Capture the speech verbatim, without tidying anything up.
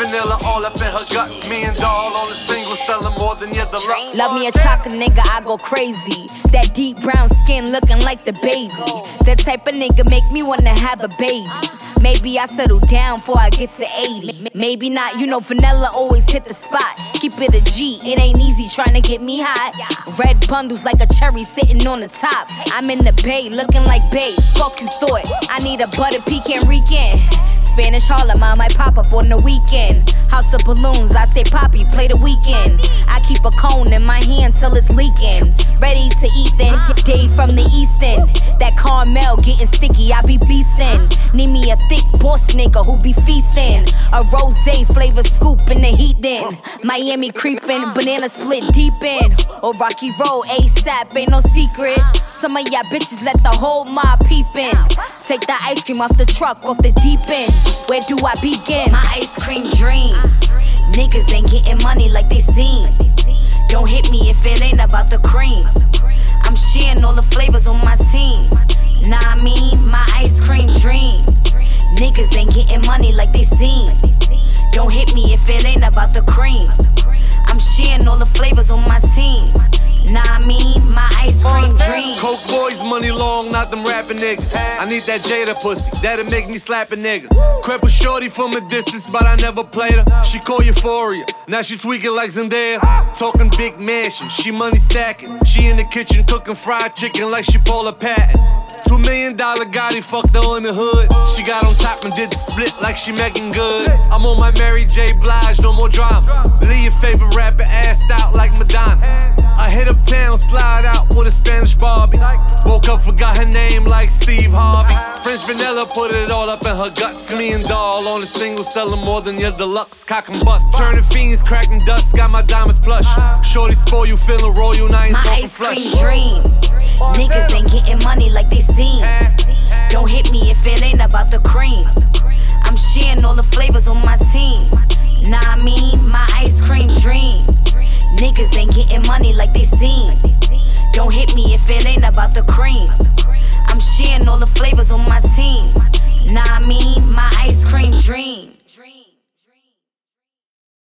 vanilla all up in her guts. Me and Doll on a single, selling more than your deluxe. Love me a chocolate nigga, I go crazy. That deep brown skin looking like the baby. That type of nigga make me wanna have a baby. Maybe I settle down before I get to eighty. Maybe not, you know vanilla always hit the spot. Keep it a G, it ain't easy trying to get me hot. Red bundles like a cherry sitting on the top. I'm in the bay, looking like babe. Fuck you thought, I need a butter pecan weekend. Spanish Harlem, I might pop up on the weekend. House of balloons, I say Poppy, play the weekend. I keep a cone in my hand till it's leaking. Ready to eat then, Dave from the East End. That caramel getting sticky, I be beastin'. Need me a thick boss nigga who be feastin'. A rosé flavor scoop in the heat then. Miami creepin', banana split deep in. Or Rocky Road, ASAP, ain't no secret. Some of y'all bitches let the whole mob peep in. Take the ice cream off the truck, off the deep end. Where do I begin? My ice cream dream. Niggas ain't getting money like they seem. Don't hit me if it ain't about the cream. I'm sharing all the flavors on my team. Nah, I mean, my ice cream dream. Niggas ain't getting money like they seem. Don't hit me if it ain't about the cream. I'm sharing all the flavors on my team. Nah, I mean, my ice cream dream. Coke boys, money long, not them rapping niggas. I need that Jada pussy, that'll make me slap a nigga. Crept a shorty from a distance, but I never played her. She call Euphoria, now she tweaking like Zendaya. Talking big mansion, she money stacking. She in the kitchen cooking fried chicken like she Paula Patton. Two million dollar Gotti fucked her in the hood. She got on top and did the split like she Megan Good. I'm on my Mary J. Blige, no more drama. Leave your favorite rapper assed out like Madonna. I hit uptown, slide out with a Spanish Barbie. Woke up, forgot her name like Steve Harvey. French vanilla put it all up in her guts. Me and Doll on a single, selling more than your deluxe. Cock and butt, turning fiends, cracking dust. Got my diamonds plush. Shorty spoil you, feeling royal, now I ain't my talking ice flush. cream dream. Niggas ain't getting money like they seem. Don't hit me if it ain't about the cream. I'm sharing all the flavors on my team. Nah, I mean, my ice cream dream. Niggas ain't getting money like they seem. Don't hit me if it ain't about the cream. I'm sharing all the flavors on my team. Nah, I mean, my ice cream dream.